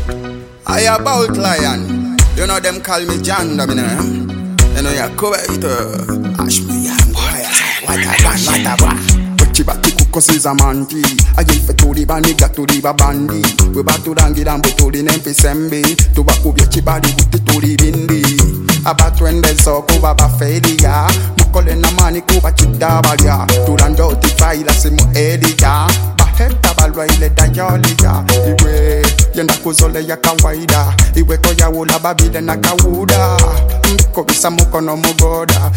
I about lion. You know them call me John Domino. You know you Kuwait. Ash me young boy. What a Chibati kukosi zamanti agife tuli baniga tuli babandi we baturangi dambo tuli nempisembi tubakubye chibali buti tuli bindi abatwende soko baba felia mukole na mani kuba chidabalya turando tifaila simu elia baheta balwa ile dayoliga iwe yenda kuzole ya kawaida iwe toya ula babile na kawuda mbiko bisa mukono mugoda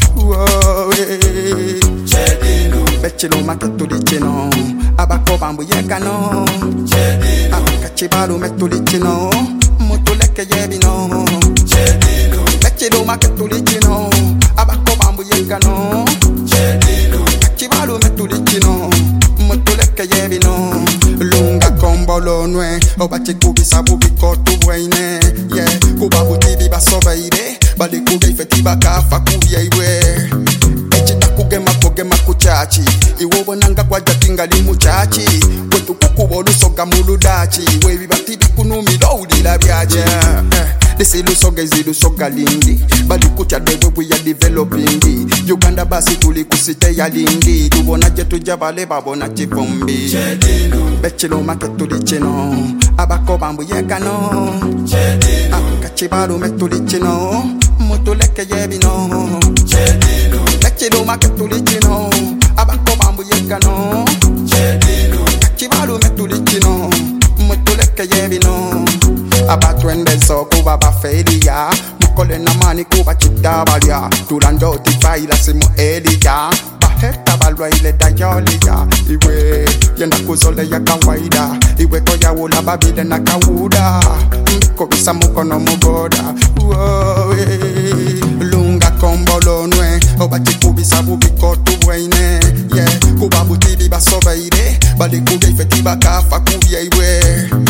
Chedinu Bechelo makatulichino Abako bambu yekano Chedinu Abakachibalu metulichino Mutuleke yebino Chedinu Bechelo makatulichino Abako bambu yekano Chedinu Kachibalu metulichino Mutuleke yebino Lunga kombolo nwe Obache kubisa bubiko tuwene Yeah Kubabu tibi basoveire Bali kuge fetiba kafa kubye iwe Kugema kuchachi iwo nanga kwa jatinga limu chachi wetu kukubolu soga muludachi webi batibi kunumi lowli la byaje desilu soga izilu soga lindi bali kucha dewe we ya developing Uganda basi tuli kusite ya lindi tubona je tujabale babona chifumbi Chedinu Bechelo maketuli chino abako bambu yekano Chedinu Abakachibalu metuli chino mutuleke yebino Chedinu Chedinu makatulichino abako bambu yekano Chedinu Kachibalu metulichino mutuleke yebino abatwende soko baba felia mukole na mani kuba chidabalya turando tifaila simu elia baheta balwa ile dayoliga iwe yenda kuzole ya kawaida iwe toya ula babile na kawuda mbiko bisa mukono mugoda lunga kombolo nwe obache kubisa bubiko tuwene yeah kubabu tibi basoveire bali kuge ifetiba kafa kubye iwe